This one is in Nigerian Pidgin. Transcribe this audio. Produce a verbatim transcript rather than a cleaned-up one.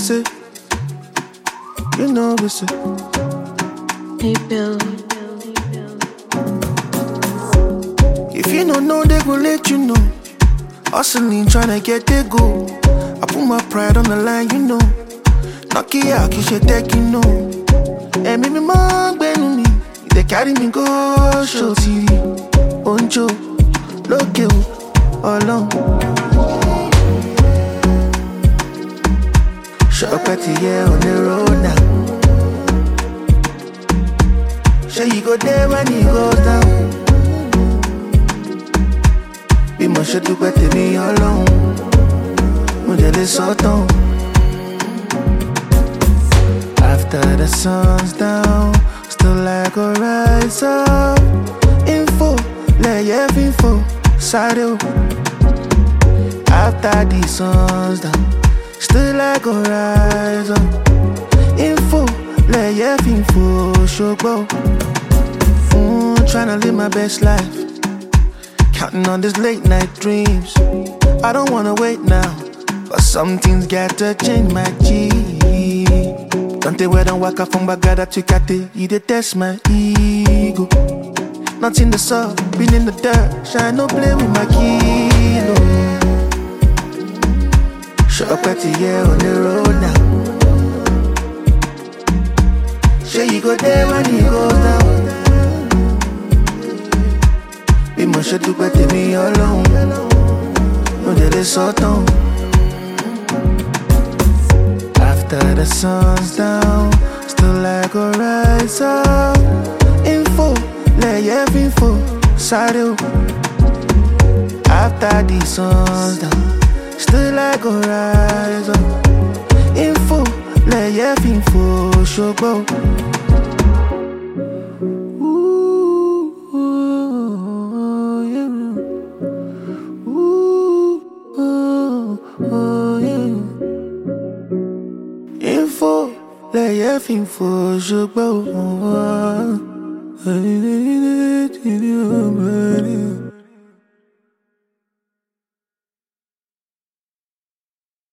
say, you know we say. Hey Bill. If you don't know, they gon' let you know. Hustling, tryna get they go. I put my pride on the line, you know. Knock it out, you should take, you know. And me man, me. They carry me go, show T V. Onjo, look you, alone. Shut up at the yeah on the road now. Sure you go there when you go down. Be my shit to get me alone. Mujale soton. After the sun's down, still like a rise up. Info, let your info, saddle. After the sun's down, still like a rise up. Info, let your info, show go. Mm, tryna live my best life. Counting on these late night dreams. I don't wanna wait now, but something's got to change my G. Don't they wear don't walk up from Bagada to Kate. You dey test my ego. Not in the sun, been in the dirt. Shine no play with my kilo. Shut up at the yeah on the road now. Sure you go there when you go down. Be my shit to get me alone. No they soton. After the sun's down, still like a rise up. Info, let your info, saddle. After the sun's down, still like a rise up. Info, let your info, show go. Info, let your info, show go.